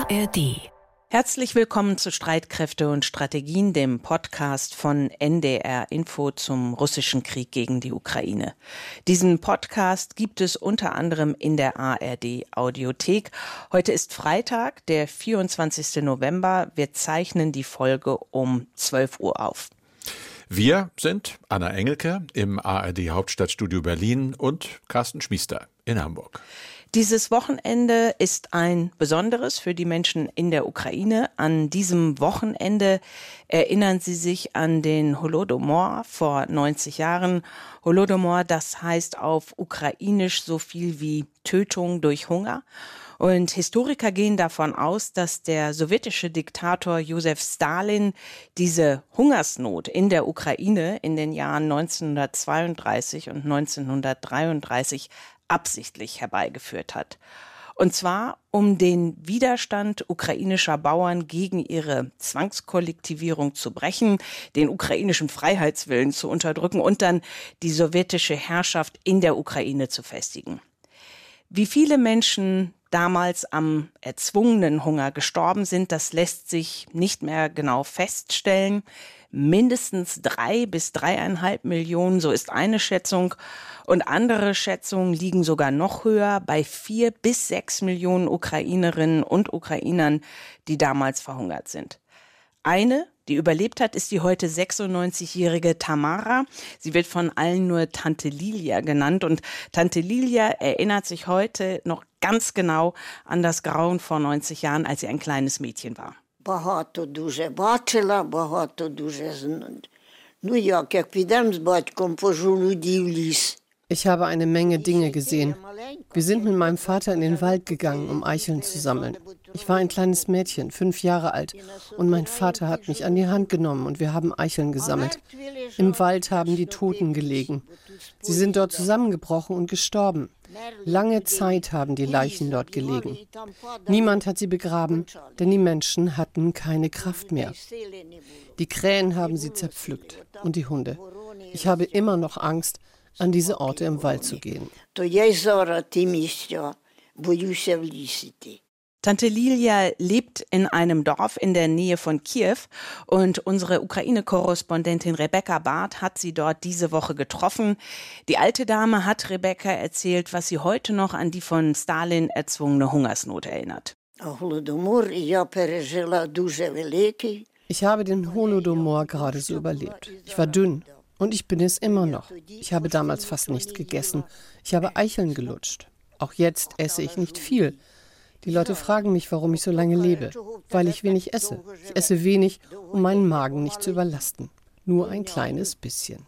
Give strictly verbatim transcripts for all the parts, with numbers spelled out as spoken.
R D. Herzlich willkommen zu Streitkräfte und Strategien, dem Podcast von N D R Info zum russischen Krieg gegen die Ukraine. Diesen Podcast gibt es unter anderem in der A R D Audiothek. Heute ist Freitag, der vierundzwanzigsten November. Wir zeichnen die Folge um zwölf Uhr auf. Wir sind Anna Engelke im A R D Hauptstadtstudio Berlin und Carsten Schmiester in Hamburg. Dieses Wochenende ist ein besonderes für die Menschen in der Ukraine. An diesem Wochenende erinnern sie sich an den Holodomor vor neunzig Jahren. Holodomor, das heißt auf Ukrainisch so viel wie Tötung durch Hunger. Und Historiker gehen davon aus, dass der sowjetische Diktator Josef Stalin diese Hungersnot in der Ukraine in den Jahren neunzehnhundertzweiunddreißig und neunzehnhundertdreiunddreißig absichtlich herbeigeführt hat. Und zwar, um den Widerstand ukrainischer Bauern gegen ihre Zwangskollektivierung zu brechen, den ukrainischen Freiheitswillen zu unterdrücken und dann die sowjetische Herrschaft in der Ukraine zu festigen. Wie viele Menschen damals am erzwungenen Hunger gestorben sind, das lässt sich nicht mehr genau feststellen. Mindestens drei bis dreieinhalb Millionen, so ist eine Schätzung. Und andere Schätzungen liegen sogar noch höher, bei vier bis sechs Millionen Ukrainerinnen und Ukrainern, die damals verhungert sind. Eine, die überlebt hat, ist die heute sechsundneunzigjährige Tamara. Sie wird von allen nur Tante Lilia genannt. Und Tante Lilia erinnert sich heute noch ganz genau an das Grauen vor neunzig Jahren, als sie ein kleines Mädchen war. Багато дуже бачила, багато дуже знаю. Ну як, як підемо з батьком по жолуді в ліс. Ich habe eine Menge Dinge gesehen. Wir sind mit meinem Vater in den Wald gegangen, um Eicheln zu sammeln. Ich war ein kleines Mädchen, fünf Jahre alt, und mein Vater hat mich an die Hand genommen und wir haben Eicheln gesammelt. Im Wald haben die Toten gelegen. Sie sind dort zusammengebrochen und gestorben. Lange Zeit haben die Leichen dort gelegen. Niemand hat sie begraben, denn die Menschen hatten keine Kraft mehr. Die Krähen haben sie zerpflückt und die Hunde. Ich habe immer noch Angst, an diese Orte im Wald zu gehen. Tante Lilia lebt in einem Dorf in der Nähe von Kiew und unsere Ukraine-Korrespondentin Rebecca Barth hat sie dort diese Woche getroffen. Die alte Dame hat Rebecca erzählt, was sie heute noch an die von Stalin erzwungene Hungersnot erinnert. Ich habe den Holodomor gerade so überlebt. Ich war dünn. Und ich bin es immer noch. Ich habe damals fast nichts gegessen. Ich habe Eicheln gelutscht. Auch jetzt esse ich nicht viel. Die Leute fragen mich, warum ich so lange lebe. Weil ich wenig esse. Ich esse wenig, um meinen Magen nicht zu überlasten. Nur ein kleines bisschen.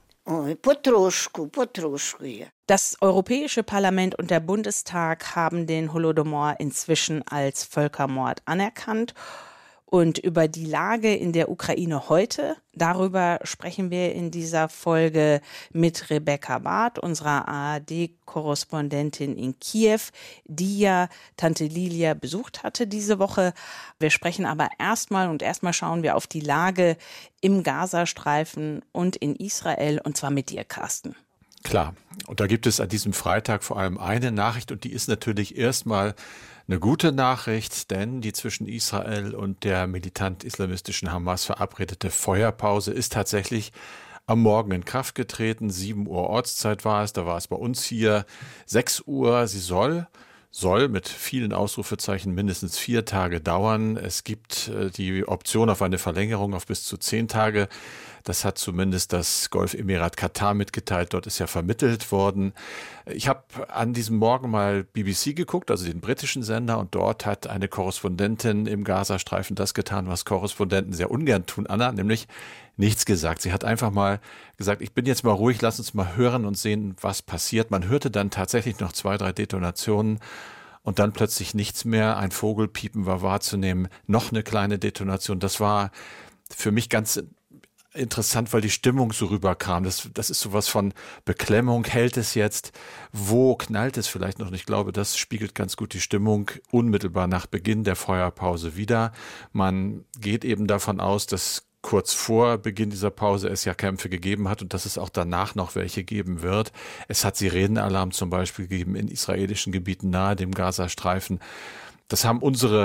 Das Europäische Parlament und der Bundestag haben den Holodomor inzwischen als Völkermord anerkannt. Und über die Lage in der Ukraine heute, darüber sprechen wir in dieser Folge mit Rebecca Barth, unserer A R D-Korrespondentin in Kiew, die ja Tante Lilia besucht hatte diese Woche. Wir sprechen aber erstmal und erstmal schauen wir auf die Lage im Gazastreifen und in Israel, und zwar mit dir, Carsten. Klar, und da gibt es an diesem Freitag vor allem eine Nachricht, und die ist natürlich erstmal eine gute Nachricht, denn die zwischen Israel und der militant-islamistischen Hamas verabredete Feuerpause ist tatsächlich am Morgen in Kraft getreten. sieben Uhr Ortszeit war es, da war es bei uns hier sechs Uhr. Sie soll, soll mit vielen Ausrufezeichen mindestens vier Tage dauern. Es gibt äh, die Option auf eine Verlängerung auf bis zu zehn Tage. Das hat zumindest das Golfemirat Katar mitgeteilt. Dort ist ja vermittelt worden. Ich habe an diesem Morgen mal B B C geguckt, also den britischen Sender, und dort hat eine Korrespondentin im Gazastreifen das getan, was Korrespondenten sehr ungern tun, Anna, nämlich nichts gesagt. Sie hat einfach mal gesagt, ich bin jetzt mal ruhig, lass uns mal hören und sehen, was passiert. Man hörte dann tatsächlich noch zwei, drei Detonationen und dann plötzlich nichts mehr. Ein Vogelpiepen war wahrzunehmen, noch eine kleine Detonation. Das war für mich ganz interessant, weil die Stimmung so rüberkam. Das, das ist sowas von Beklemmung. Hält es jetzt? Wo knallt es vielleicht noch? Und ich glaube, das spiegelt ganz gut die Stimmung unmittelbar nach Beginn der Feuerpause wider. Man geht eben davon aus, dass kurz vor Beginn dieser Pause es ja Kämpfe gegeben hat und dass es auch danach noch welche geben wird. Es hat Sirenenalarm zum Beispiel gegeben in israelischen Gebieten nahe dem Gazastreifen. Das haben unsere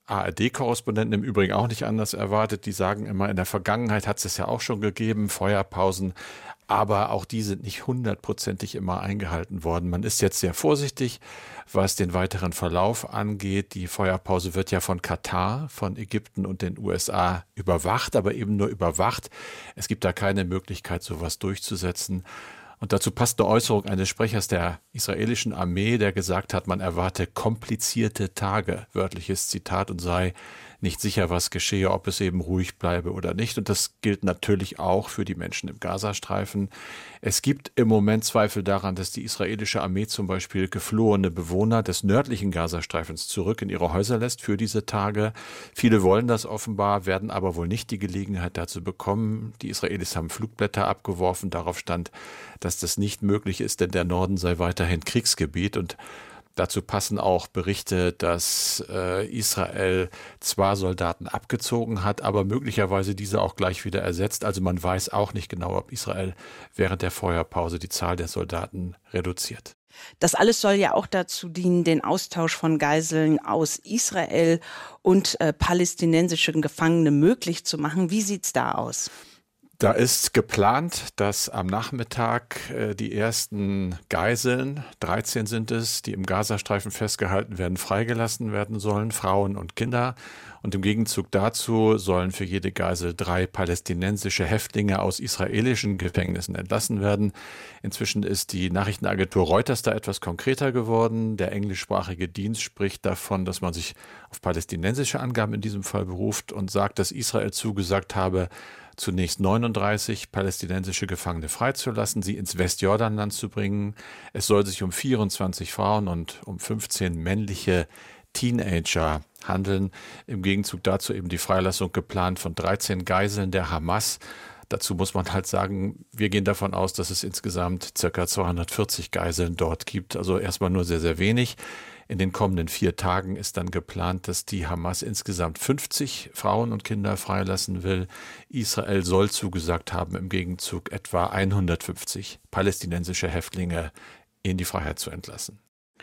A R D-Korrespondenten im Übrigen auch nicht anders erwartet. Die sagen immer, in der Vergangenheit hat es ja auch schon gegeben, Feuerpausen. Aber auch die sind nicht hundertprozentig immer eingehalten worden. Man ist jetzt sehr vorsichtig, was den weiteren Verlauf angeht. Die Feuerpause wird ja von Katar, von Ägypten und den U S A überwacht, aber eben nur überwacht. Es gibt da keine Möglichkeit, sowas durchzusetzen. Und dazu passt eine Äußerung eines Sprechers der israelischen Armee, der gesagt hat, man erwarte komplizierte Tage, wörtliches Zitat, und sei nicht sicher, was geschehe, ob es eben ruhig bleibe oder nicht. Und das gilt natürlich auch für die Menschen im Gazastreifen. Es gibt im Moment Zweifel daran, dass die israelische Armee zum Beispiel geflohene Bewohner des nördlichen Gazastreifens zurück in ihre Häuser lässt für diese Tage. Viele wollen das offenbar, werden aber wohl nicht die Gelegenheit dazu bekommen. Die Israelis haben Flugblätter abgeworfen. Darauf stand, dass das nicht möglich ist, denn der Norden sei weiterhin Kriegsgebiet. Und dazu passen auch Berichte, dass äh, Israel zwar Soldaten abgezogen hat, aber möglicherweise diese auch gleich wieder ersetzt. Also man weiß auch nicht genau, ob Israel während der Feuerpause die Zahl der Soldaten reduziert. Das alles soll ja auch dazu dienen, den Austausch von Geiseln aus Israel und äh, palästinensischen Gefangenen möglich zu machen. Wie sieht's da aus? Da ist geplant, dass am Nachmittag äh, die ersten Geiseln, dreizehn sind es, die im Gazastreifen festgehalten werden, freigelassen werden sollen, Frauen und Kinder. Und im Gegenzug dazu sollen für jede Geisel drei palästinensische Häftlinge aus israelischen Gefängnissen entlassen werden. Inzwischen ist die Nachrichtenagentur Reuters da etwas konkreter geworden. Der englischsprachige Dienst spricht davon, dass man sich auf palästinensische Angaben in diesem Fall beruft und sagt, dass Israel zugesagt habe, zunächst neununddreißig palästinensische Gefangene freizulassen, sie ins Westjordanland zu bringen. Es soll sich um vierundzwanzig Frauen und um fünfzehn männliche Teenager handeln. Im Gegenzug dazu eben die Freilassung geplant von dreizehn Geiseln der Hamas. Dazu muss man halt sagen, wir gehen davon aus, dass es insgesamt ca. zweihundertvierzig Geiseln dort gibt. Also erstmal nur sehr, sehr wenig. In den kommenden vier Tagen ist dann geplant, dass die Hamas insgesamt fünfzig Frauen und Kinder freilassen will. Israel soll zugesagt haben, im Gegenzug etwa hundertfünfzig palästinensische Häftlinge in die Freiheit zu entlassen.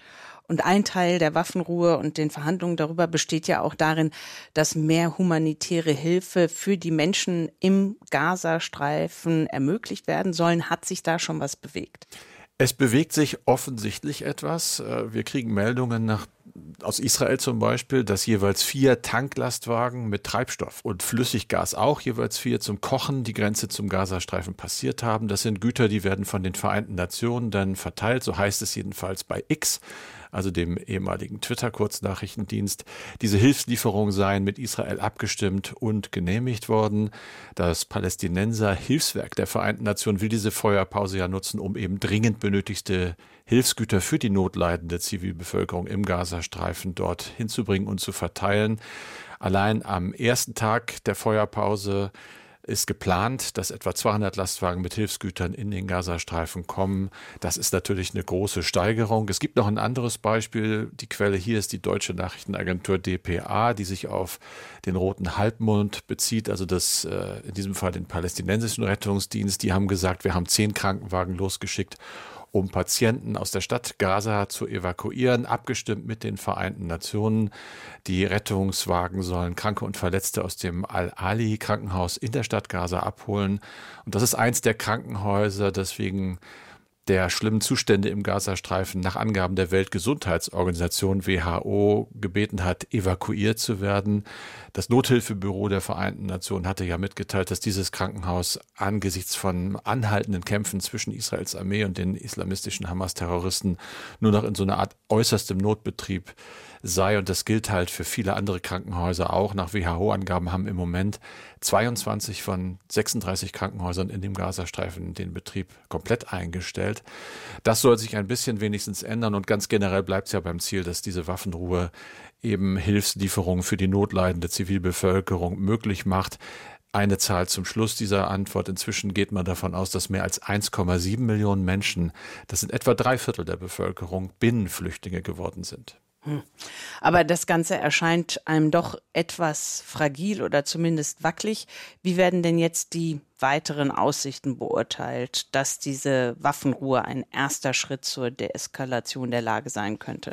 Und ein Teil der Waffenruhe und den Verhandlungen darüber besteht ja auch darin, dass mehr humanitäre Hilfe für die Menschen im Gazastreifen ermöglicht werden sollen. Hat sich da schon was bewegt? Es bewegt sich offensichtlich etwas. Wir kriegen Meldungen nach, aus Israel zum Beispiel, dass jeweils vier Tanklastwagen mit Treibstoff und Flüssiggas, auch jeweils vier zum Kochen, die Grenze zum Gazastreifen passiert haben. Das sind Güter, die werden von den Vereinten Nationen dann verteilt, so heißt es jedenfalls bei X, also dem ehemaligen Twitter-Kurznachrichtendienst. Diese Hilfslieferungen seien mit Israel abgestimmt und genehmigt worden. Das Palästinenser-Hilfswerk der Vereinten Nationen will diese Feuerpause ja nutzen, um eben dringend benötigte Hilfsgüter für die notleidende Zivilbevölkerung im Gazastreifen dort hinzubringen und zu verteilen. Allein am ersten Tag der Feuerpause ist geplant, dass etwa zweihundert Lastwagen mit Hilfsgütern in den Gazastreifen kommen. Das ist natürlich eine große Steigerung. Es gibt noch ein anderes Beispiel. Die Quelle hier ist die deutsche Nachrichtenagentur D P A, die sich auf den Roten Halbmond bezieht, also das, äh, in diesem Fall den palästinensischen Rettungsdienst. Die haben gesagt, wir haben zehn Krankenwagen losgeschickt, um Patienten aus der Stadt Gaza zu evakuieren, abgestimmt mit den Vereinten Nationen. Die Rettungswagen sollen Kranke und Verletzte aus dem Al-Ali-Krankenhaus in der Stadt Gaza abholen. Und das ist eins der Krankenhäuser, das wegen der schlimmen Zustände im Gazastreifen nach Angaben der Weltgesundheitsorganisation W H O gebeten hat, evakuiert zu werden. Das Nothilfebüro der Vereinten Nationen hatte ja mitgeteilt, dass dieses Krankenhaus angesichts von anhaltenden Kämpfen zwischen Israels Armee und den islamistischen Hamas-Terroristen nur noch in so einer Art äußerstem Notbetrieb sei. Und das gilt halt für viele andere Krankenhäuser auch. Nach W H O-Angaben haben im Moment zweiundzwanzig von sechsunddreißig Krankenhäusern in dem Gazastreifen den Betrieb komplett eingestellt. Das soll sich ein bisschen wenigstens ändern und ganz generell bleibt es ja beim Ziel, dass diese Waffenruhe eben Hilfslieferungen für die notleidende Zivilbevölkerung möglich macht. Eine Zahl zum Schluss dieser Antwort. Inzwischen geht man davon aus, dass mehr als eins Komma sieben Millionen Menschen, das sind etwa drei Viertel der Bevölkerung, Binnenflüchtlinge geworden sind. Hm. Aber das Ganze erscheint einem doch etwas fragil oder zumindest wackelig. Wie werden denn jetzt die weiteren Aussichten beurteilt, dass diese Waffenruhe ein erster Schritt zur Deeskalation der Lage sein könnte?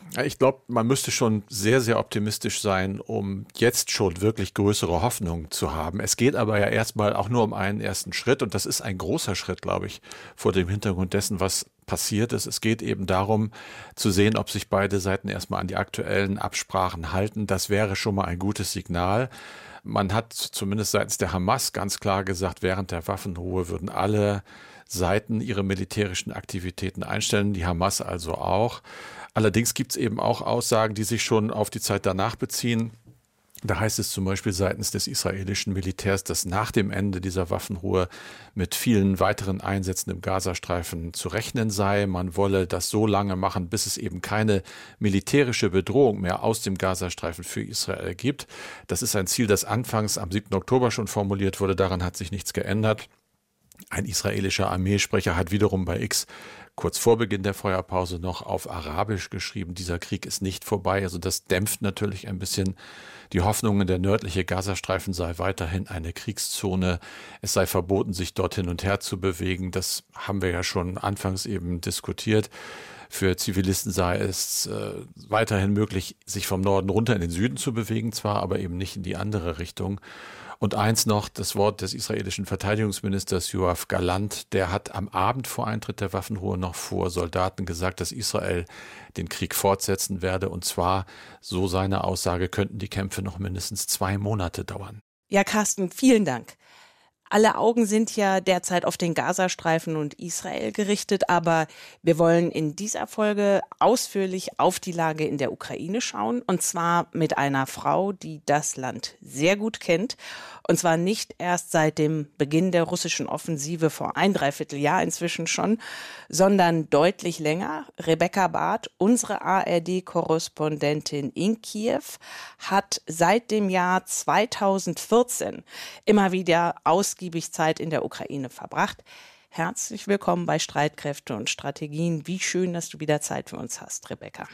Ich glaube, man müsste schon sehr, sehr optimistisch sein, um jetzt schon wirklich größere Hoffnungen zu haben. Es geht aber ja erstmal auch nur um einen ersten Schritt und das ist ein großer Schritt, glaube ich, vor dem Hintergrund dessen, was passiert ist. Es geht eben darum zu sehen, ob sich beide Seiten erstmal an die aktuellen Absprachen halten. Das wäre schon mal ein gutes Signal. Man hat zumindest seitens der Hamas ganz klar gesagt, während der Waffenruhe würden alle Seiten ihre militärischen Aktivitäten einstellen, die Hamas also auch. Allerdings gibt es eben auch Aussagen, die sich schon auf die Zeit danach beziehen. Da heißt es zum Beispiel seitens des israelischen Militärs, dass nach dem Ende dieser Waffenruhe mit vielen weiteren Einsätzen im Gazastreifen zu rechnen sei. Man wolle das so lange machen, bis es eben keine militärische Bedrohung mehr aus dem Gazastreifen für Israel gibt. Das ist ein Ziel, das anfangs am siebten Oktober schon formuliert wurde. Daran hat sich nichts geändert. Ein israelischer Armeesprecher hat wiederum bei X kurz vor Beginn der Feuerpause noch auf Arabisch geschrieben, dieser Krieg ist nicht vorbei. Also das dämpft natürlich ein bisschen die Hoffnungen. Der nördliche Gazastreifen sei weiterhin eine Kriegszone. Es sei verboten, sich dort hin und her zu bewegen. Das haben wir ja schon anfangs eben diskutiert. Für Zivilisten sei es äh, weiterhin möglich, sich vom Norden runter in den Süden zu bewegen, zwar, aber eben nicht in die andere Richtung. Und eins noch, das Wort des israelischen Verteidigungsministers Yoav Gallant, der hat am Abend vor Eintritt der Waffenruhe noch vor Soldaten gesagt, dass Israel den Krieg fortsetzen werde. Und zwar, so seine Aussage, könnten die Kämpfe noch mindestens zwei Monate dauern. Ja, Carsten, vielen Dank. Alle Augen sind ja derzeit auf den Gazastreifen und Israel gerichtet, aber wir wollen in dieser Folge ausführlich auf die Lage in der Ukraine schauen, und zwar mit einer Frau, die das Land sehr gut kennt, und zwar nicht erst seit dem Beginn der russischen Offensive vor ein Dreivierteljahr inzwischen schon, sondern deutlich länger. Rebecca Barth, unsere A R D-Korrespondentin in Kiew, hat seit dem Jahr zweitausendvierzehn immer wieder aus Zeit in der Ukraine verbracht. Herzlich willkommen bei Streitkräfte und Strategien. Wie schön, dass du wieder Zeit für uns hast, Rebecca.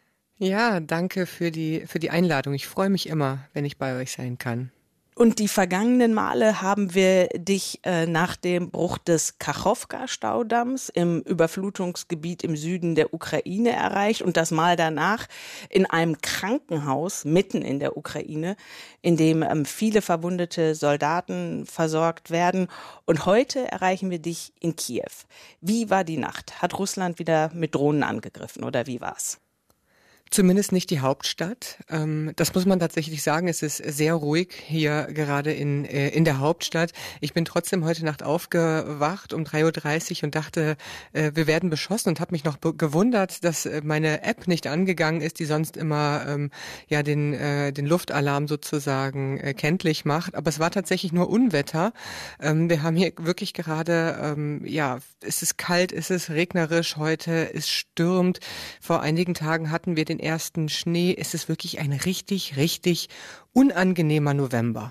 Ja, danke für die, für die Einladung. Ich freue mich immer, wenn ich bei euch sein kann. Und die vergangenen Male haben wir dich äh, nach dem Bruch des Kachowka-Staudamms im Überflutungsgebiet im Süden der Ukraine erreicht und das Mal danach in einem Krankenhaus mitten in der Ukraine, in dem ähm, viele verwundete Soldaten versorgt werden. Und heute erreichen wir dich in Kiew. Wie war die Nacht? Hat Russland wieder mit Drohnen angegriffen oder wie war's? Zumindest nicht die Hauptstadt. Das muss man tatsächlich sagen. Es ist sehr ruhig hier gerade in in der Hauptstadt. Ich bin trotzdem heute Nacht aufgewacht um drei Uhr dreißig und dachte, wir werden beschossen, und habe mich noch gewundert, dass meine App nicht angegangen ist, die sonst immer ja den den Luftalarm sozusagen kenntlich macht. Aber es war tatsächlich nur Unwetter. Wir haben hier wirklich gerade, ja, es ist kalt, es ist regnerisch heute, es stürmt. Vor einigen Tagen hatten wir den ersten Schnee. Es ist wirklich ein richtig, richtig unangenehmer November.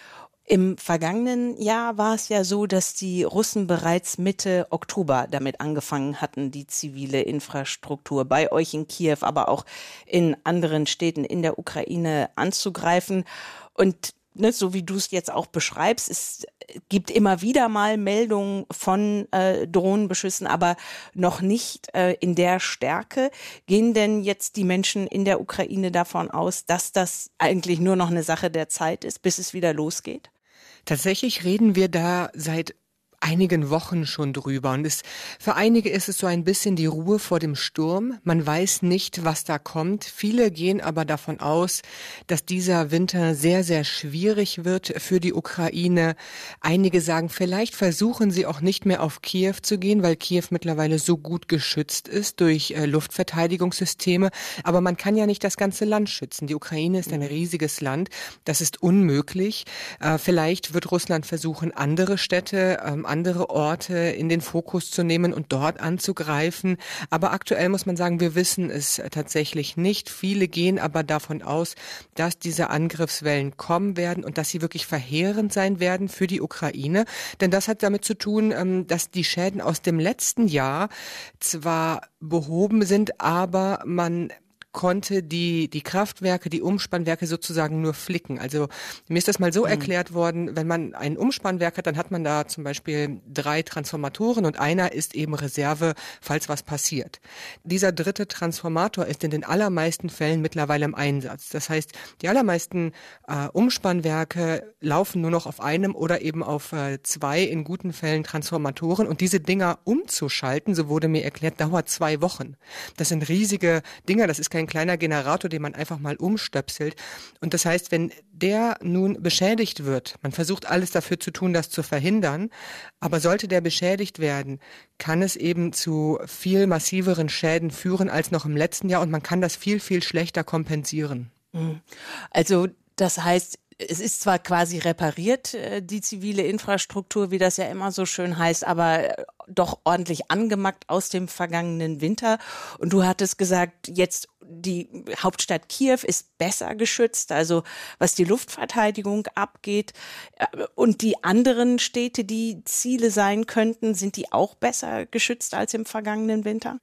Im vergangenen Jahr war es ja so, dass die Russen bereits Mitte Oktober damit angefangen hatten, die zivile Infrastruktur bei euch in Kiew, aber auch in anderen Städten in der Ukraine anzugreifen. Und ne, so wie du es jetzt auch beschreibst, es gibt immer wieder mal Meldungen von äh, Drohnenbeschüssen, aber noch nicht äh, in der Stärke. Gehen denn jetzt die Menschen in der Ukraine davon aus, dass das eigentlich nur noch eine Sache der Zeit ist, bis es wieder losgeht? Tatsächlich reden wir da seit einigen Wochen schon drüber. Und es, für einige ist es so ein bisschen die Ruhe vor dem Sturm. Man weiß nicht, was da kommt. Viele gehen aber davon aus, dass dieser Winter sehr, sehr schwierig wird für die Ukraine. Einige sagen, vielleicht versuchen sie auch nicht mehr auf Kiew zu gehen, weil Kiew mittlerweile so gut geschützt ist durch äh, Luftverteidigungssysteme. Aber man kann ja nicht das ganze Land schützen. Die Ukraine ist ein riesiges Land. Das ist unmöglich. Äh, vielleicht wird Russland versuchen, andere Städte, ähm, andere Orte in den Fokus zu nehmen und dort anzugreifen. Aber aktuell muss man sagen, wir wissen es tatsächlich nicht. Viele gehen aber davon aus, dass diese Angriffswellen kommen werden und dass sie wirklich verheerend sein werden für die Ukraine. Denn das hat damit zu tun, dass die Schäden aus dem letzten Jahr zwar behoben sind, aber man konnte die, die Kraftwerke, die Umspannwerke sozusagen nur flicken. Also mir ist das mal so mhm. erklärt worden, wenn man ein Umspannwerk hat, dann hat man da zum Beispiel drei Transformatoren und einer ist eben Reserve, falls was passiert. Dieser dritte Transformator ist in den allermeisten Fällen mittlerweile im Einsatz. Das heißt, die allermeisten äh, Umspannwerke laufen nur noch auf einem oder eben auf äh, zwei in guten Fällen Transformatoren und diese Dinger umzuschalten, so wurde mir erklärt, dauert zwei Wochen. Das sind riesige Dinger, das ist kein kleiner Generator, den man einfach mal umstöpselt. Und das heißt, wenn der nun beschädigt wird, man versucht alles dafür zu tun, das zu verhindern, aber sollte der beschädigt werden, kann es eben zu viel massiveren Schäden führen als noch im letzten Jahr und man kann das viel, viel schlechter kompensieren. Also das heißt, es ist zwar quasi repariert, die zivile Infrastruktur, wie das ja immer so schön heißt, aber doch ordentlich angemackt aus dem vergangenen Winter. Und du hattest gesagt, jetzt die Hauptstadt Kiew ist besser geschützt, also was die Luftverteidigung abgeht. Und die anderen Städte, die Ziele sein könnten, sind die auch besser geschützt als im vergangenen Winter?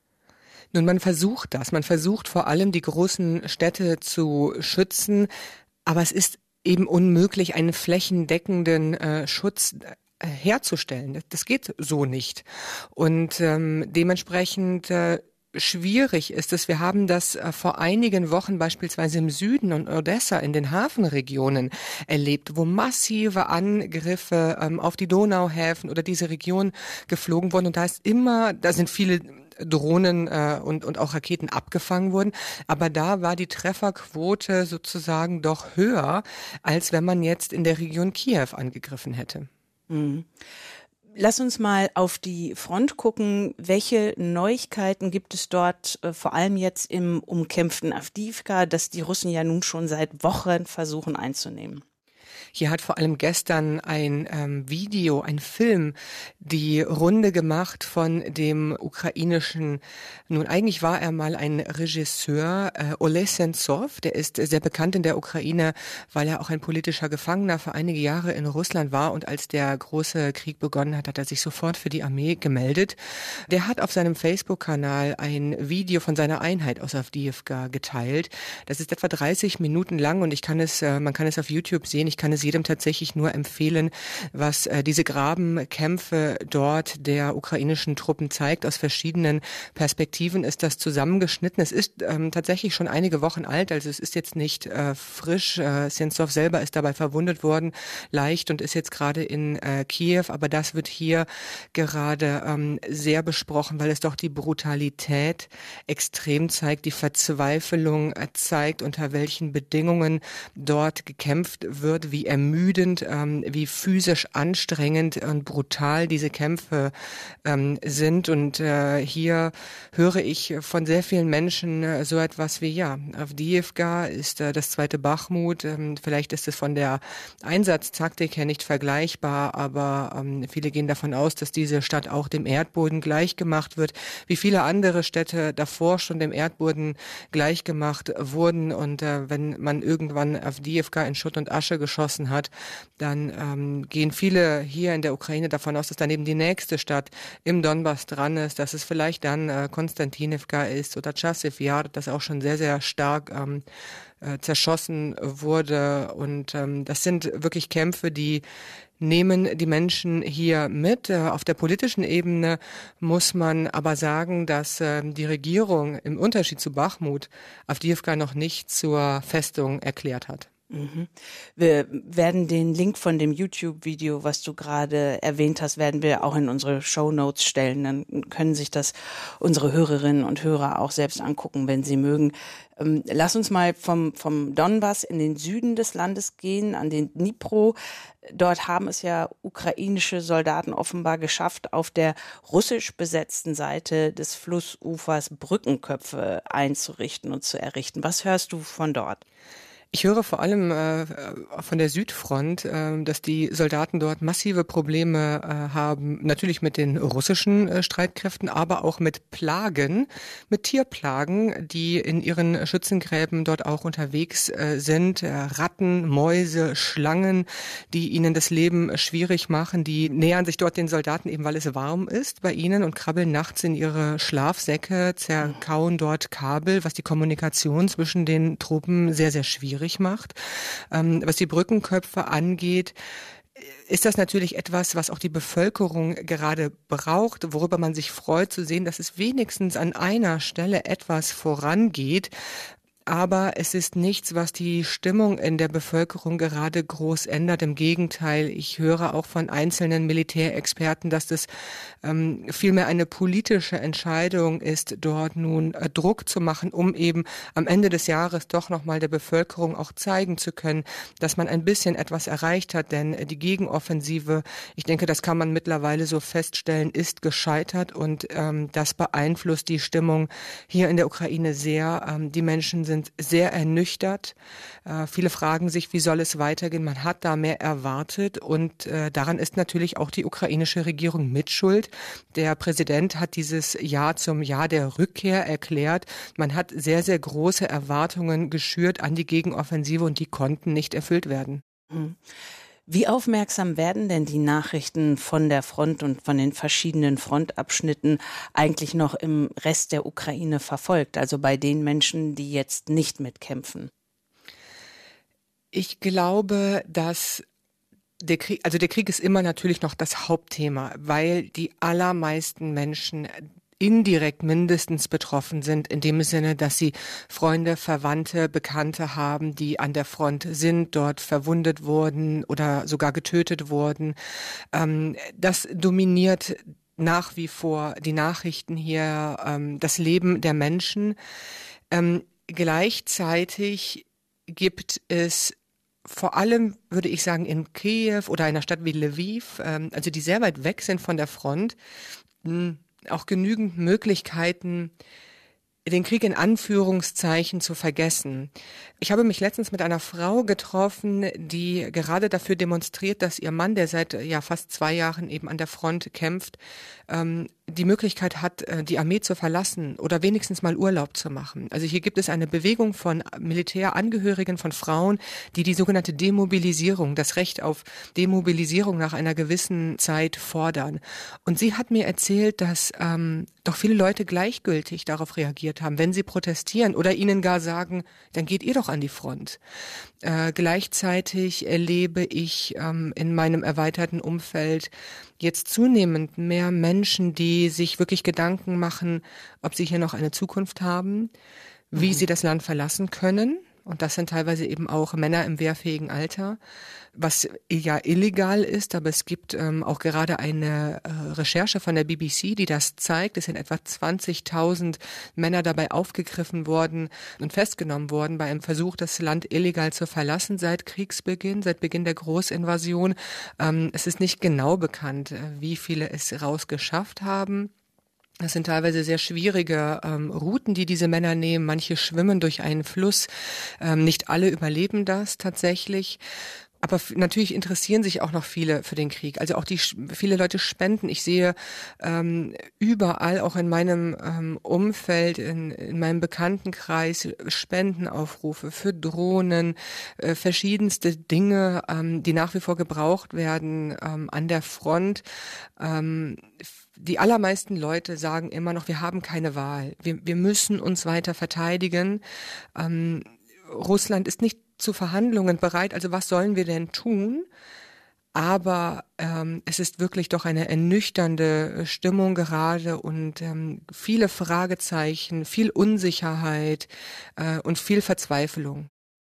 Nun, man versucht das. Man versucht vor allem die großen Städte zu schützen, aber es ist eben unmöglich, einen flächendeckenden äh, Schutz äh, herzustellen. Das geht so nicht. Und ähm, dementsprechend äh, schwierig ist es. Wir haben das äh, vor einigen Wochen beispielsweise im Süden und Odessa in den Hafenregionen erlebt, wo massive Angriffe ähm, auf die Donauhäfen oder diese Region geflogen wurden. Und da ist immer, da sind viele Drohnen äh, und, und auch Raketen abgefangen wurden. Aber da war die Trefferquote sozusagen doch höher, als wenn man jetzt in der Region Kiew angegriffen hätte. Mhm. Lass uns mal auf die Front gucken. Welche Neuigkeiten gibt es dort, äh, vor allem jetzt im umkämpften Awdijiwka, das die Russen ja nun schon seit Wochen versuchen einzunehmen? Hier hat vor allem gestern ein ähm, Video, ein Film die Runde gemacht von dem ukrainischen, nun eigentlich war er mal ein Regisseur, äh, Oleh Sentsov, der ist sehr bekannt in der Ukraine, weil er auch ein politischer Gefangener für einige Jahre in Russland war und als der große Krieg begonnen hat, hat er sich sofort für die Armee gemeldet. Der hat auf seinem Facebook-Kanal ein Video von seiner Einheit aus Awdijiwka geteilt. Das ist etwa dreißig Minuten lang und ich kann es, äh, man kann es auf YouTube sehen, ich kann es jedem tatsächlich nur empfehlen, was äh, diese Grabenkämpfe dort der ukrainischen Truppen zeigt. Aus verschiedenen Perspektiven ist das zusammengeschnitten. Es ist ähm, tatsächlich schon einige Wochen alt, also es ist jetzt nicht äh, frisch. Äh, Sentsov selber ist dabei verwundet worden, leicht und ist jetzt gerade in äh, Kiew, aber das wird hier gerade ähm, sehr besprochen, weil es doch die Brutalität extrem zeigt, die Verzweiflung äh, zeigt, unter welchen Bedingungen dort gekämpft wird, wie ermüdend, ähm, wie physisch anstrengend und brutal diese Kämpfe ähm, sind. Und äh, hier höre ich von sehr vielen Menschen äh, so etwas wie, ja, Awdijiwka ist äh, das zweite Bachmut. Ähm, vielleicht ist es von der Einsatztaktik her nicht vergleichbar, aber ähm, viele gehen davon aus, dass diese Stadt auch dem Erdboden gleichgemacht wird, wie viele andere Städte davor schon dem Erdboden gleichgemacht wurden. Und äh, wenn man irgendwann Awdijiwka in Schutt und Asche geschossen hat, dann ähm, gehen viele hier in der Ukraine davon aus, dass daneben die nächste Stadt im Donbass dran ist, dass es vielleicht dann äh, Konstantinivka ist oder Chasiv Yar, das auch schon sehr, sehr stark ähm, äh, zerschossen wurde. Und ähm, das sind wirklich Kämpfe, die nehmen die Menschen hier mit. Auf der politischen Ebene muss man aber sagen, dass äh, die Regierung im Unterschied zu Bachmut Awdijiwka noch nicht zur Festung erklärt hat. Mhm. Wir werden den Link von dem YouTube-Video, was du gerade erwähnt hast, werden wir auch in unsere Shownotes stellen. Dann können sich das unsere Hörerinnen und Hörer auch selbst angucken, wenn sie mögen. Ähm, lass uns mal vom, vom Donbass in den Süden des Landes gehen, an den Dnipro. Dort haben es ja ukrainische Soldaten offenbar geschafft, auf der russisch besetzten Seite des Flussufers Brückenköpfe einzurichten und zu errichten. Was hörst du von dort? Ich höre vor allem äh, von der Südfront, äh, dass die Soldaten dort massive Probleme äh, haben, natürlich mit den russischen äh, Streitkräften, aber auch mit Plagen, mit Tierplagen, die in ihren Schützengräben dort auch unterwegs äh, sind. Äh, Ratten, Mäuse, Schlangen, die ihnen das Leben schwierig machen, die nähern sich dort den Soldaten eben, weil es warm ist bei ihnen und krabbeln nachts in ihre Schlafsäcke, zerkauen dort Kabel, was die Kommunikation zwischen den Truppen sehr, sehr schwierig macht. Ähm, was die Brückenköpfe angeht, ist das natürlich etwas, was auch die Bevölkerung gerade braucht, worüber man sich freut zu sehen, dass es wenigstens an einer Stelle etwas vorangeht. Aber es ist nichts, was die Stimmung in der Bevölkerung gerade groß ändert. Im Gegenteil, ich höre auch von einzelnen Militärexperten, dass das ähm, vielmehr eine politische Entscheidung ist, dort nun äh, Druck zu machen, um eben am Ende des Jahres doch nochmal der Bevölkerung auch zeigen zu können, dass man ein bisschen etwas erreicht hat. Denn äh, die Gegenoffensive, ich denke, das kann man mittlerweile so feststellen, ist gescheitert und ähm, das beeinflusst die Stimmung hier in der Ukraine sehr. Ähm, die Menschen sind sehr ernüchtert. Äh, viele fragen sich, wie soll es weitergehen? Man hat da mehr erwartet und äh, daran ist natürlich auch die ukrainische Regierung mitschuld. Der Präsident hat dieses Jahr zum Jahr der Rückkehr erklärt. Man hat sehr, sehr große Erwartungen geschürt an die Gegenoffensive und die konnten nicht erfüllt werden. Mhm. Wie aufmerksam werden denn die Nachrichten von der Front und von den verschiedenen Frontabschnitten eigentlich noch im Rest der Ukraine verfolgt, also bei den Menschen, die jetzt nicht mitkämpfen? Ich glaube, dass der Krieg, also der Krieg ist immer natürlich noch das Hauptthema, weil die allermeisten Menschen indirekt mindestens betroffen sind, in dem Sinne, dass sie Freunde, Verwandte, Bekannte haben, die an der Front sind, dort verwundet wurden oder sogar getötet wurden. Ähm, das dominiert nach wie vor die Nachrichten hier, ähm, das Leben der Menschen. Ähm, gleichzeitig gibt es vor allem, würde ich sagen, in Kiew oder einer Stadt wie Lviv, ähm, also die sehr weit weg sind von der Front, mh, auch genügend Möglichkeiten, den Krieg in Anführungszeichen zu vergessen. Ich habe mich letztens mit einer Frau getroffen, die gerade dafür demonstriert, dass ihr Mann, der seit ja fast zwei Jahren eben an der Front kämpft, ähm, die Möglichkeit hat, die Armee zu verlassen oder wenigstens mal Urlaub zu machen. Also hier gibt es eine Bewegung von Militärangehörigen, von Frauen, die die sogenannte Demobilisierung, das Recht auf Demobilisierung nach einer gewissen Zeit fordern. Und sie hat mir erzählt, dass ähm, doch viele Leute gleichgültig darauf reagiert haben, wenn sie protestieren oder ihnen gar sagen, dann geht ihr doch an die Front. Äh, gleichzeitig erlebe ich ähm, in meinem erweiterten Umfeld jetzt zunehmend mehr Menschen, die sich wirklich Gedanken machen, ob sie hier noch eine Zukunft haben, wie mhm. sie das Land verlassen können. Und das sind teilweise eben auch Männer im wehrfähigen Alter, was ja illegal ist, aber es gibt ähm, auch gerade eine äh, Recherche von der B B C, die das zeigt. Es sind etwa zwanzigtausend Männer dabei aufgegriffen worden und festgenommen worden bei einem Versuch, das Land illegal zu verlassen seit Kriegsbeginn, seit Beginn der Großinvasion. Ähm, es ist nicht genau bekannt, wie viele es rausgeschafft haben. Das sind teilweise sehr schwierige ähm, Routen, die diese Männer nehmen. Manche schwimmen durch einen Fluss. Ähm, nicht alle überleben das tatsächlich. Aber f- natürlich interessieren sich auch noch viele für den Krieg. Also auch die viele Leute spenden. Ich sehe ähm, überall, auch in meinem ähm, Umfeld, in, in meinem Bekanntenkreis, Spendenaufrufe für Drohnen, äh, verschiedenste Dinge, ähm, die nach wie vor gebraucht werden ähm, an der Front. Ähm, Die allermeisten Leute sagen immer noch, wir haben keine Wahl. Wir, wir müssen uns weiter verteidigen. Ähm, Russland ist nicht zu Verhandlungen bereit. Also was sollen wir denn tun? Aber ähm, es ist wirklich doch eine ernüchternde Stimmung gerade und ähm, viele Fragezeichen, viel Unsicherheit äh, und viel Verzweiflung.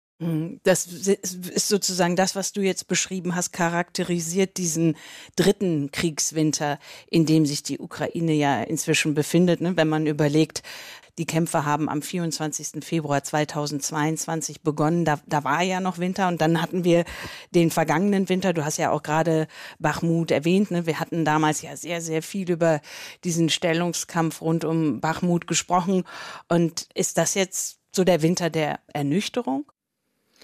Das ist sozusagen das, was du jetzt beschrieben hast, charakterisiert diesen dritten Kriegswinter, in dem sich die Ukraine ja inzwischen befindet. Wenn man überlegt, die Kämpfe haben am vierundzwanzigsten Februar zweitausendzweiundzwanzig begonnen. Da, da war ja noch Winter und dann hatten wir den vergangenen Winter. Du hast ja auch gerade Bachmut erwähnt. Ne? Wir hatten damals ja sehr, sehr viel über diesen Stellungskampf rund um Bachmut gesprochen. Und ist das jetzt so der Winter der Ernüchterung?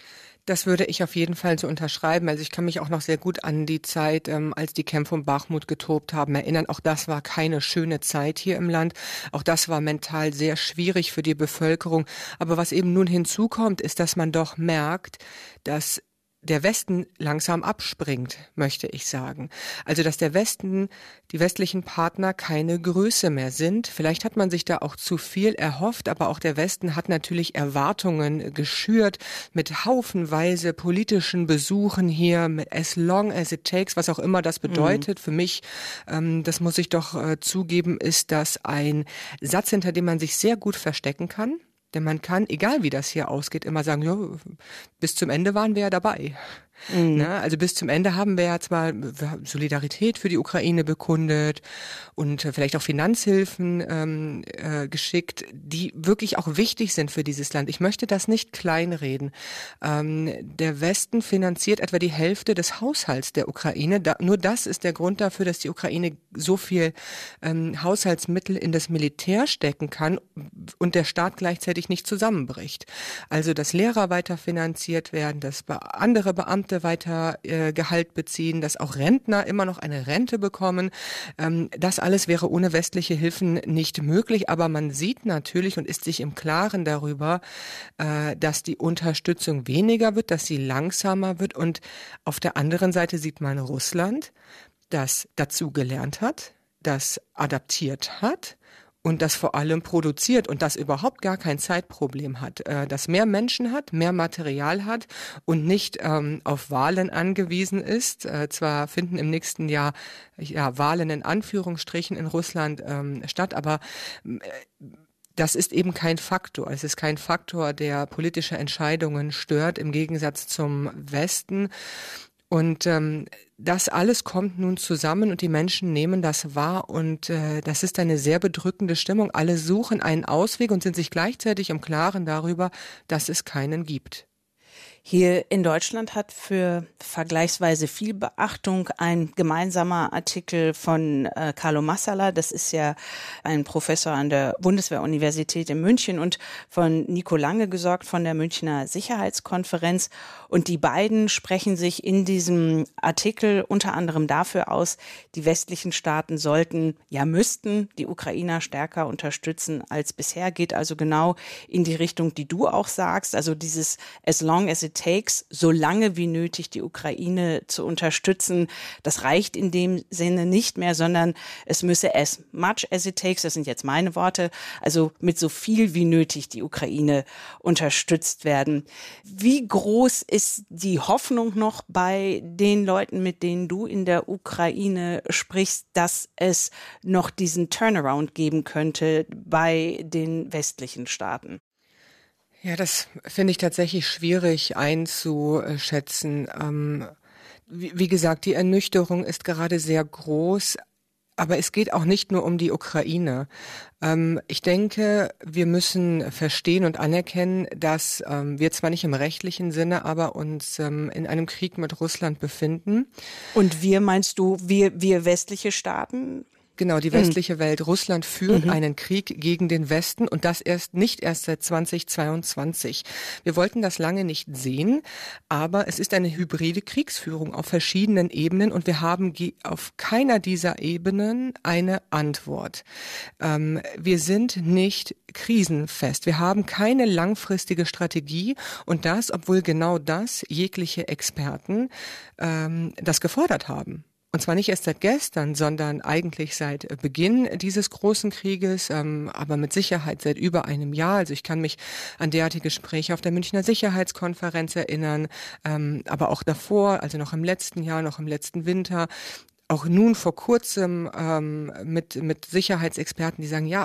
Das würde ich auf jeden Fall so unterschreiben. Also ich kann mich auch noch sehr gut an die Zeit, ähm, als die Kämpfe um Bachmut getobt haben, erinnern. Auch das war keine schöne Zeit hier im Land. Auch das war mental sehr schwierig für die Bevölkerung. Aber was eben nun hinzukommt, ist, dass man doch merkt, dass der Westen langsam abspringt, möchte ich sagen. Also, dass der Westen, die westlichen Partner keine Größe mehr sind. Vielleicht hat man sich da auch zu viel erhofft, aber auch der Westen hat natürlich Erwartungen geschürt mit haufenweise politischen Besuchen hier, mit as long as it takes, was auch immer das bedeutet. Mhm. Für mich, ähm, das muss ich doch äh, zugeben, ist das ein Satz, hinter dem man sich sehr gut verstecken kann. Denn man kann, egal wie das hier ausgeht, immer sagen, ja, bis zum Ende waren wir ja dabei. Mhm. Ne? Also bis zum Ende haben wir ja zwar Solidarität für die Ukraine bekundet und vielleicht auch Finanzhilfen ähm, äh, geschickt, die wirklich auch wichtig sind für dieses Land. Ich möchte das nicht kleinreden. Ähm, der Westen finanziert etwa die Hälfte des Haushalts der Ukraine. Da, nur das ist der Grund dafür, dass die Ukraine so viel ähm, Haushaltsmittel in das Militär stecken kann und der Staat gleichzeitig nicht zusammenbricht. Also dass Lehrer weiter finanziert werden, dass andere Beamte weiter äh, Gehalt beziehen, dass auch Rentner immer noch eine Rente bekommen. Ähm, das alles wäre ohne westliche Hilfen nicht möglich, aber man sieht natürlich und ist sich im Klaren darüber, äh, dass die Unterstützung weniger wird, dass sie langsamer wird und auf der anderen Seite sieht man Russland, das dazu gelernt hat, das adaptiert hat und das vor allem produziert und das überhaupt gar kein Zeitproblem hat, äh, das mehr Menschen hat, mehr Material hat und nicht ähm, auf Wahlen angewiesen ist. Äh, zwar finden im nächsten Jahr ja, Wahlen in Anführungsstrichen in Russland ähm, statt, aber äh, das ist eben kein Faktor. Es ist kein Faktor, der politische Entscheidungen stört, im Gegensatz zum Westen. Und ähm, das alles kommt nun zusammen und die Menschen nehmen das wahr und äh, das ist eine sehr bedrückende Stimmung. Alle suchen einen Ausweg und sind sich gleichzeitig im Klaren darüber, dass es keinen gibt. Hier in Deutschland hat für vergleichsweise viel Beachtung ein gemeinsamer Artikel von äh, Carlo Massala, das ist ja ein Professor an der Bundeswehr-Universität in München, und von Nico Lange gesorgt von der Münchner Sicherheitskonferenz. Und die beiden sprechen sich in diesem Artikel unter anderem dafür aus, die westlichen Staaten sollten, ja müssten, die Ukrainer stärker unterstützen als bisher. Geht also genau in die Richtung, die du auch sagst, also dieses as long as it takes, so lange wie nötig die Ukraine zu unterstützen. Das reicht in dem Sinne nicht mehr, sondern es müsse as much as it takes, das sind jetzt meine Worte, also mit so viel wie nötig die Ukraine unterstützt werden. Wie groß ist die Hoffnung noch bei den Leuten, mit denen du in der Ukraine sprichst, dass es noch diesen Turnaround geben könnte bei den westlichen Staaten? Ja, das finde ich tatsächlich schwierig einzuschätzen. Ähm, wie, wie gesagt, die Ernüchterung ist gerade sehr groß. Aber es geht auch nicht nur um die Ukraine. Ähm, ich denke, wir müssen verstehen und anerkennen, dass ähm, wir zwar nicht im rechtlichen Sinne, aber uns ähm, in einem Krieg mit Russland befinden. Und wir, meinst du, wir, wir westliche Staaten? Genau, die westliche mhm. Welt. Russland führt mhm. einen Krieg gegen den Westen und das erst nicht erst seit zweitausendzweiundzwanzig. Wir wollten das lange nicht sehen, aber es ist eine hybride Kriegsführung auf verschiedenen Ebenen und wir haben auf keiner dieser Ebenen eine Antwort. Ähm, wir sind nicht krisenfest. Wir haben keine langfristige Strategie und das, obwohl genau das jegliche Experten ähm, das gefordert haben. Und zwar nicht erst seit gestern, sondern eigentlich seit Beginn dieses großen Krieges, ähm, aber mit Sicherheit seit über einem Jahr. Also ich kann mich an derartige Gespräche auf der Münchner Sicherheitskonferenz erinnern, ähm, aber auch davor, also noch im letzten Jahr, noch im letzten Winter. Auch nun vor kurzem ähm, mit, mit Sicherheitsexperten, die sagen, ja,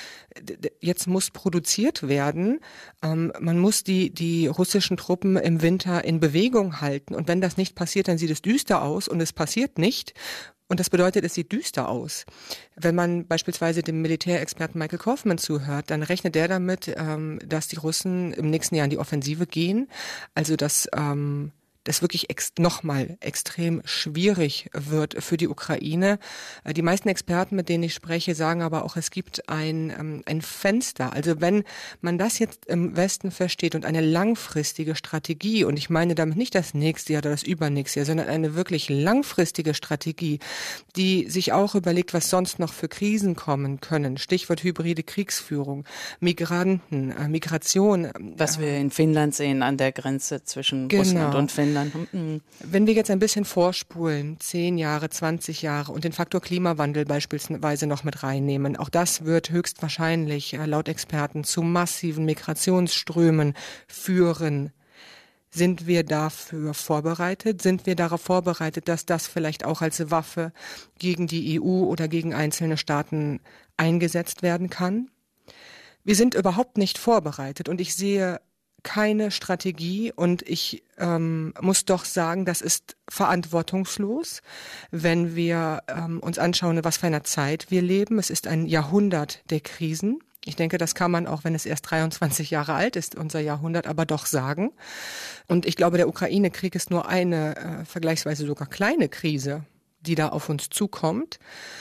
jetzt muss produziert werden. Ähm, man muss die, die russischen Truppen im Winter in Bewegung halten. Und wenn das nicht passiert, dann sieht es düster aus und es passiert nicht. Und das bedeutet, es sieht düster aus. Wenn man beispielsweise dem Militärexperten Michael Kaufman zuhört, dann rechnet der damit, ähm, dass die Russen im nächsten Jahr in die Offensive gehen. Also dass... Ähm, das wirklich ex- nochmal extrem schwierig wird für die Ukraine. Äh, die meisten Experten, mit denen ich spreche, sagen aber auch, es gibt ein, ähm, ein Fenster. Also wenn man das jetzt im Westen versteht und eine langfristige Strategie, und ich meine damit nicht das nächste Jahr oder das übernächste Jahr, sondern eine wirklich langfristige Strategie, die sich auch überlegt, was sonst noch für Krisen kommen können. Stichwort hybride Kriegsführung, Migranten, äh, Migration. Was wir in Finnland sehen an der Grenze zwischen Genau. Russland und Finnland. Mhm. Wenn wir jetzt ein bisschen vorspulen, zehn Jahre, zwanzig Jahre und den Faktor Klimawandel beispielsweise noch mit reinnehmen, auch das wird höchstwahrscheinlich äh, laut Experten zu massiven Migrationsströmen führen. Sind wir dafür vorbereitet? Sind wir darauf vorbereitet, dass das vielleicht auch als Waffe gegen die E U oder gegen einzelne Staaten eingesetzt werden kann? Wir sind überhaupt nicht vorbereitet und ich sehe keine Strategie und ich ähm, muss doch sagen, das ist verantwortungslos, wenn wir ähm, uns anschauen, was für eine Zeit wir leben. Es ist ein Jahrhundert der Krisen. Ich denke, das kann man auch, wenn es erst dreiundzwanzig Jahre alt ist, unser Jahrhundert, aber doch sagen. Und ich glaube, der Ukraine-Krieg ist nur eine äh, vergleichsweise sogar kleine Krise, die da auf uns zukommt.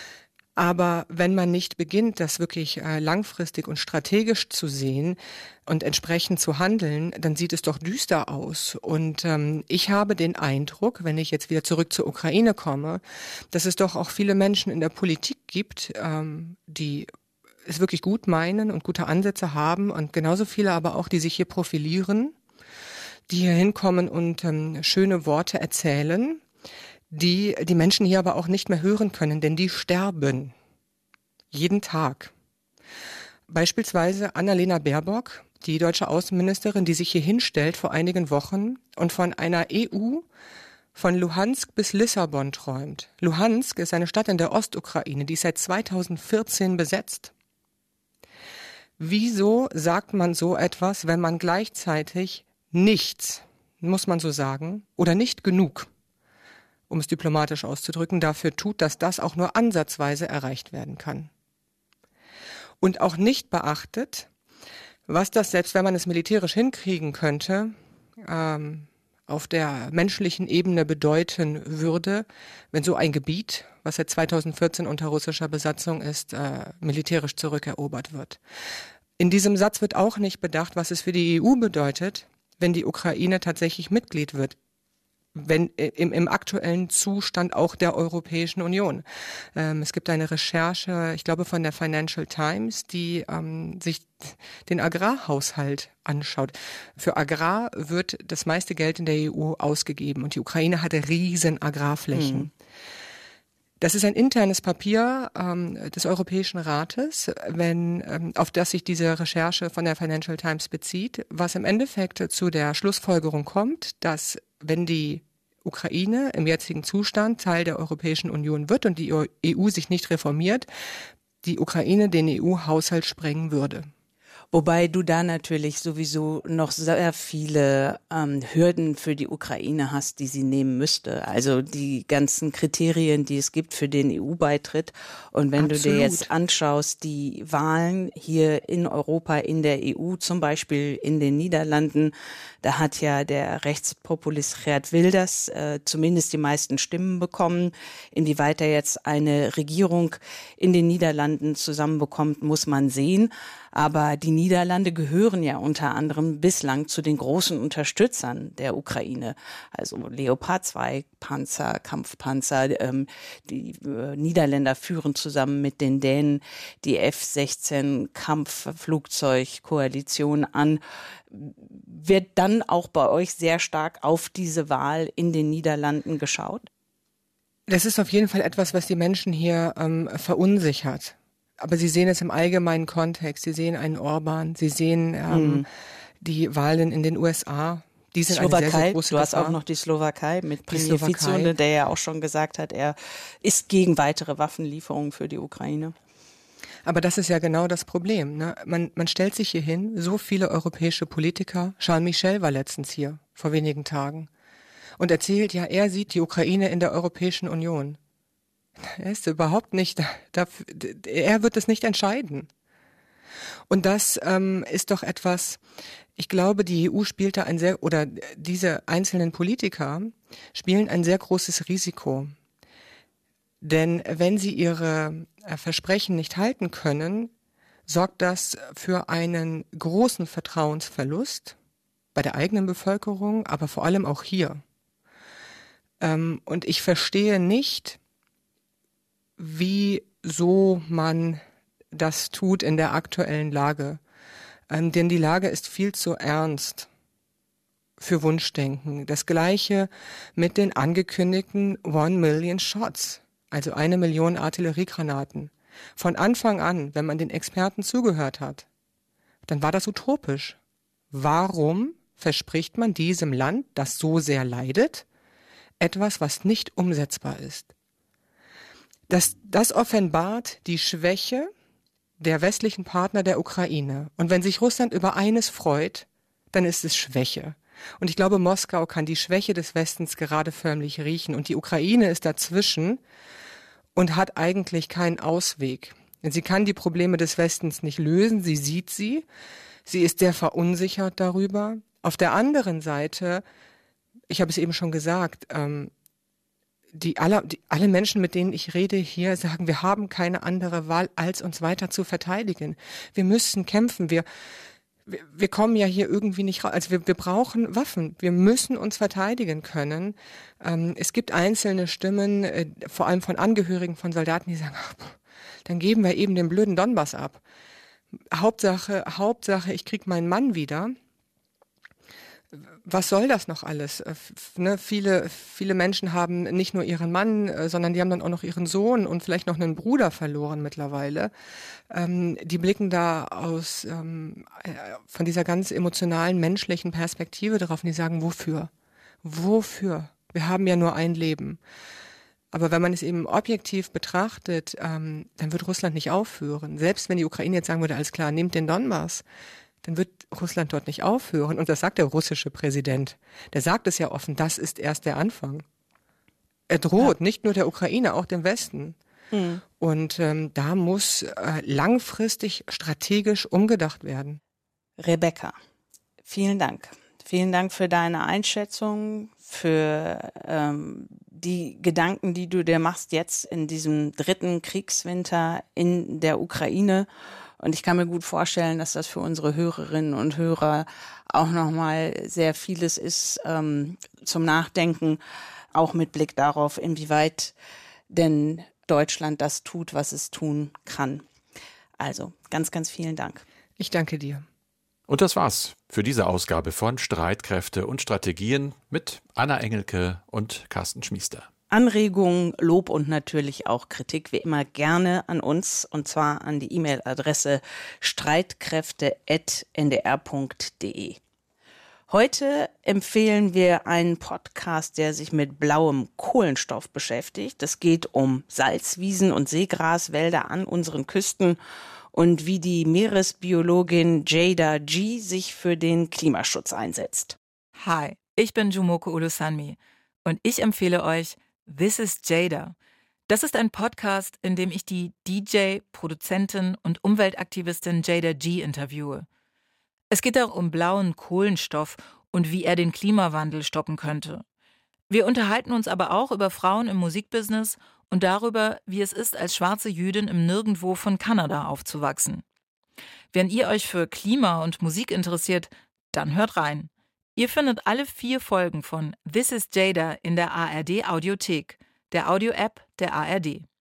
Aber wenn man nicht beginnt, das wirklich äh, langfristig und strategisch zu sehen und entsprechend zu handeln, dann sieht es doch düster aus. Und ähm, ich habe den Eindruck, wenn ich jetzt wieder zurück zur Ukraine komme, dass es doch auch viele Menschen in der Politik gibt, ähm, die es wirklich gut meinen und gute Ansätze haben und genauso viele aber auch, die sich hier profilieren, die hier hinkommen und ähm, schöne Worte erzählen, die die Menschen hier aber auch nicht mehr hören können, denn die sterben. Jeden Tag. Beispielsweise Annalena Baerbock, die deutsche Außenministerin, die sich hier hinstellt vor einigen Wochen und von einer E U von Luhansk bis Lissabon träumt. Luhansk ist eine Stadt in der Ostukraine, die ist seit zweitausendvierzehn besetzt. Wieso sagt man so etwas, wenn man gleichzeitig nichts, muss man so sagen, oder nicht genug, um es diplomatisch auszudrücken, dafür tut, dass das auch nur ansatzweise erreicht werden kann. Und auch nicht beachtet, was das, selbst wenn man es militärisch hinkriegen könnte, ähm, auf der menschlichen Ebene bedeuten würde, wenn so ein Gebiet, was seit zweitausendvierzehn unter russischer Besatzung ist, äh, militärisch zurückerobert wird. In diesem Satz wird auch nicht bedacht, was es für die E U bedeutet, wenn die Ukraine tatsächlich Mitglied wird. Wenn im, im aktuellen Zustand auch der Europäischen Union. Ähm, es gibt eine Recherche, ich glaube von der Financial Times, die ähm, sich den Agrarhaushalt anschaut. Für Agrar wird das meiste Geld in der E U ausgegeben und die Ukraine hatte riesen Agrarflächen. Mhm. Das ist ein internes Papier ähm, des Europäischen Rates, wenn, ähm, auf das sich diese Recherche von der Financial Times bezieht, was im Endeffekt zu der Schlussfolgerung kommt, dass wenn die Ukraine im jetzigen Zustand Teil der Europäischen Union wird und die E U sich nicht reformiert, die Ukraine den E U-Haushalt sprengen würde. Wobei du da natürlich sowieso noch sehr viele ähm, Hürden für die Ukraine hast, die sie nehmen müsste. Also die ganzen Kriterien, die es gibt für den E U-Beitritt. Und wenn Absolut. Du dir jetzt anschaust, die Wahlen hier in Europa, in der E U, zum Beispiel in den Niederlanden, da hat ja der Rechtspopulist Geert Wilders äh, zumindest die meisten Stimmen bekommen. Inwieweit er jetzt eine Regierung in den Niederlanden zusammenbekommt, muss man sehen. Aber die Niederlande gehören ja unter anderem bislang zu den großen Unterstützern der Ukraine. Also Leopard zwei Panzer, Kampfpanzer. Ähm, die äh, Niederländer führen zusammen mit den Dänen die F sechzehn Kampfflugzeugkoalition an. Wird dann auch bei euch sehr stark auf diese Wahl in den Niederlanden geschaut? Das ist auf jeden Fall etwas, was die Menschen hier ähm, verunsichert. Aber sie sehen es im allgemeinen Kontext. Sie sehen einen Orban, sie sehen ähm, mhm. die Wahlen in den U S A. Die sind Slowakei, eine sehr, sehr große du hast Gefahr. auch noch die Slowakei mit Premier Fico, der ja auch schon gesagt hat, er ist gegen weitere Waffenlieferungen für die Ukraine. Aber das ist ja genau das Problem. Ne? Man, man stellt sich hier hin, so viele europäische Politiker. Charles Michel war letztens hier, vor wenigen Tagen, und erzählt, ja, er sieht die Ukraine in der Europäischen Union. Er ist überhaupt nicht dafür, er wird es nicht entscheiden. Und das ähm, ist doch etwas, ich glaube, die E U spielt da ein sehr, oder diese einzelnen Politiker spielen ein sehr großes Risiko. Denn wenn sie ihre äh, Versprechen nicht halten können, sorgt das für einen großen Vertrauensverlust bei der eigenen Bevölkerung, aber vor allem auch hier. Ähm, und ich verstehe nicht, wieso man das tut in der aktuellen Lage. Ähm, denn die Lage ist viel zu ernst für Wunschdenken. Das Gleiche mit den angekündigten One Million Shots, also eine Million Artilleriegranaten. Von Anfang an, wenn man den Experten zugehört hat, dann war das utopisch. Warum verspricht man diesem Land, das so sehr leidet, etwas, was nicht umsetzbar ist? Das, das offenbart die Schwäche der westlichen Partner der Ukraine. Und wenn sich Russland über eines freut, dann ist es Schwäche. Und ich glaube, Moskau kann die Schwäche des Westens gerade förmlich riechen. Und die Ukraine ist dazwischen und hat eigentlich keinen Ausweg. Denn sie kann die Probleme des Westens nicht lösen. Sie sieht sie. Sie ist sehr verunsichert darüber. Auf der anderen Seite, ich habe es eben schon gesagt, ähm, Die alle, die, alle Menschen, mit denen ich rede hier, sagen, wir haben keine andere Wahl, als uns weiter zu verteidigen. Wir müssen kämpfen. Wir, wir, wir kommen ja hier irgendwie nicht raus. Also wir, wir brauchen Waffen. Wir müssen uns verteidigen können. Ähm, es gibt einzelne Stimmen, äh, vor allem von Angehörigen von Soldaten, die sagen, ach, dann geben wir eben den blöden Donbass ab. Hauptsache, Hauptsache, ich krieg meinen Mann wieder. Was soll das noch alles? F- ne, viele, viele Menschen haben nicht nur ihren Mann, äh, sondern die haben dann auch noch ihren Sohn und vielleicht noch einen Bruder verloren mittlerweile. Ähm, die blicken da aus ähm, äh, von dieser ganz emotionalen, menschlichen Perspektive darauf und die sagen, wofür? Wofür? Wir haben ja nur ein Leben. Aber wenn man es eben objektiv betrachtet, ähm, dann wird Russland nicht aufhören. Selbst wenn die Ukraine jetzt sagen würde, alles klar, nehmt den Donbass, dann wird Russland dort nicht aufhören. Und das sagt der russische Präsident. Der sagt es ja offen, das ist erst der Anfang. Er droht ja. nicht nur der Ukraine, auch dem Westen. Mhm. Und ähm, da muss äh, langfristig strategisch umgedacht werden. Rebecca, vielen Dank. Vielen Dank für deine Einschätzung, für ähm, die Gedanken, die du dir machst jetzt in diesem dritten Kriegswinter in der Ukraine. Und ich kann mir gut vorstellen, dass das für unsere Hörerinnen und Hörer auch nochmal sehr vieles ist ähm, zum Nachdenken, auch mit Blick darauf, inwieweit denn Deutschland das tut, was es tun kann. Also ganz, ganz vielen Dank. Ich danke dir. Und das war's für diese Ausgabe von Streitkräfte und Strategien mit Anna Engelke und Carsten Schmiester. Anregungen, Lob und natürlich auch Kritik wie immer gerne an uns, und zwar an die E-Mail-Adresse streitkräfte at n d r punkt d e. Heute empfehlen wir einen Podcast, der sich mit blauem Kohlenstoff beschäftigt. Es geht um Salzwiesen und Seegraswälder an unseren Küsten und wie die Meeresbiologin Jada G. sich für den Klimaschutz einsetzt. Hi, ich bin Jumoko Ulusanmi und ich empfehle euch This is Jada. Das ist ein Podcast, in dem ich die D J, Produzentin und Umweltaktivistin Jada G. interviewe. Es geht auch um blauen Kohlenstoff und wie er den Klimawandel stoppen könnte. Wir unterhalten uns aber auch über Frauen im Musikbusiness und darüber, wie es ist, als schwarze Jüdin im Nirgendwo von Kanada aufzuwachsen. Wenn ihr euch für Klima und Musik interessiert, dann hört rein. Ihr findet alle vier Folgen von This is Jada in der A R D Audiothek, der Audio-App der A R D.